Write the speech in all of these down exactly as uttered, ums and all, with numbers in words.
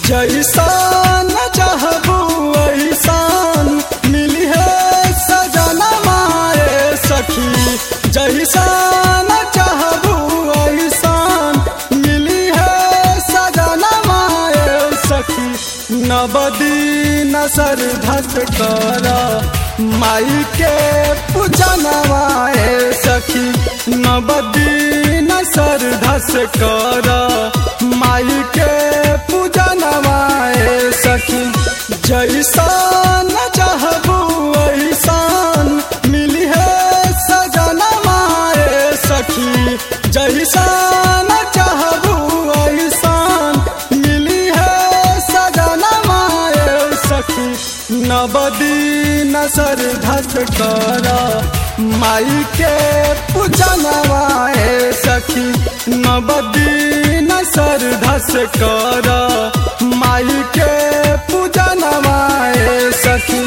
जैसा न चाहबू वैसान मिली है सजना माए सखी। जैसा न चाहबू वैसान मिली है सजना माए सखी। नबदी नसर धस कर माई के पूजनवाए सखी। नबदी नसर धस कर माई के पूजनवाए सखी। जैसा न चाहबू वैसान मिली है सजनवाए सखी। जैसा न चाहबू वैसान मिली है सजनवाए सखी। नबदी नसर धस कर माई के पूजनवाए सखी। नबदी नसर धस कर माई के पूजनवाए सखी।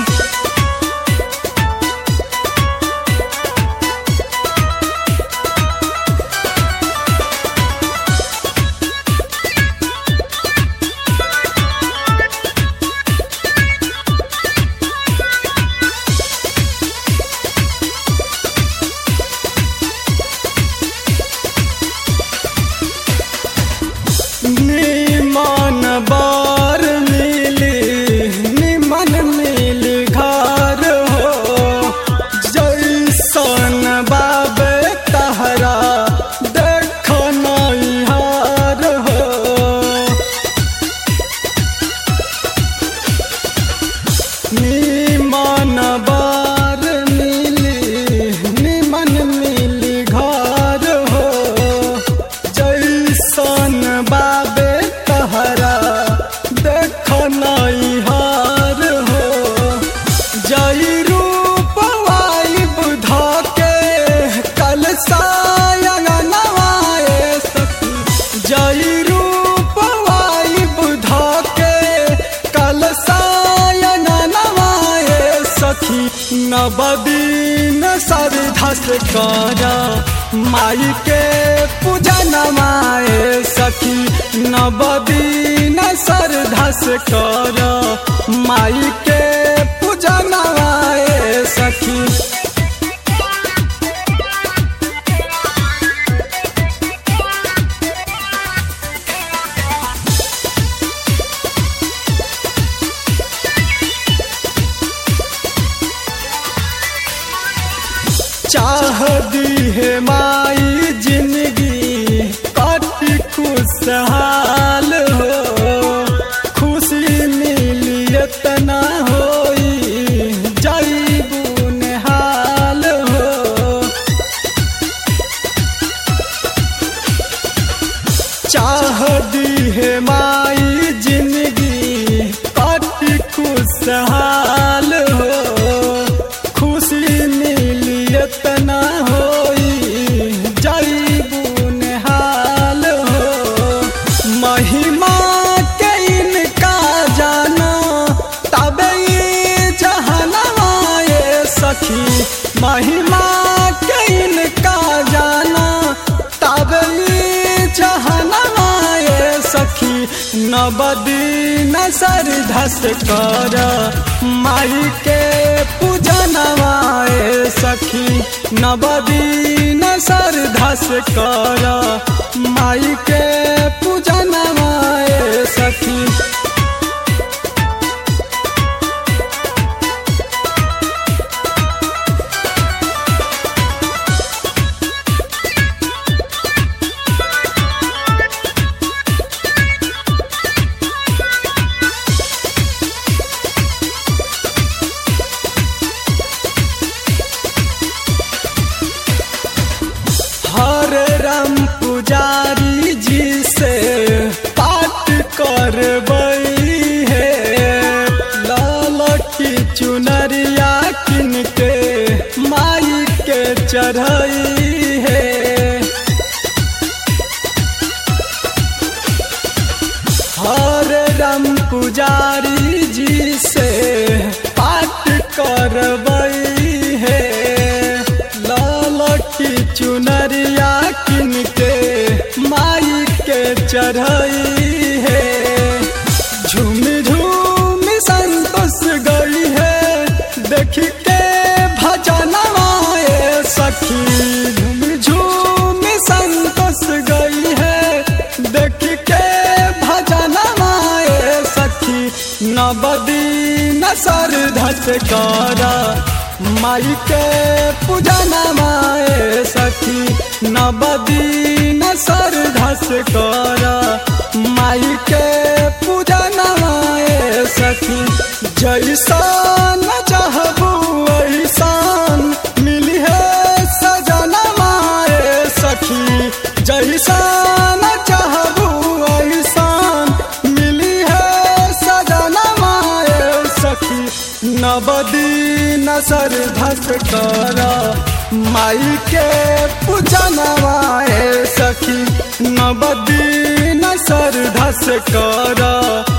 निमन बार मिली निमन मिल घर हो। जैसन बाबे तहरा देख नैहार हो। निमन बार मिली निमन मिल घर हो। जैसन बाबे तहरा देख नैहार हो। जय रूप वाई बुधा के कल सायनवाए सखी। जय रूप वाई बुधा के कल सायनवाए सखी। नबदी नसर धस कर माई के पूजनवाए सखी। नबदी नसर धस कर माई के पूजनवाए सखी। चाह दी है माई जिंदगी काटी खुशहाल हो। खुशी मिली इतना होई जाइबू निहाल हो। चाह दी है माई जिंदगी काटी खुशहाल हो। खुशी मिली इतना होई जाइबू निहाल हो। महिमा के इनका जाना तबे जहनवाए सखी। महिमा के इनका जाना तबे जहनवाए सखी। नबदी नसर धस कर माई के पूजनवाए सखी। नबदी नसर धस कर माई के पूजनवाए सखी। हरे राम पुजारी जी से पाठ करबई है। लाल की चुनरिया किन के माई के चढ़ई है। हरे राम पुजारी जी से पाठ करबई है। लाल की चुनरिया किन के माई के चढ़ई है। सर धस कर माई के पूजना माए सखी नवदीन सर धस कर माई के पूजना माए सखी जैसा न चाहबू ऐसान मिली है सजना माए सखी जैसा न चाहबू ऐसान मिली है सजना माए सखी नवदीन सर धस कर माई के पूजना माए सखी नवदीन सर धस कर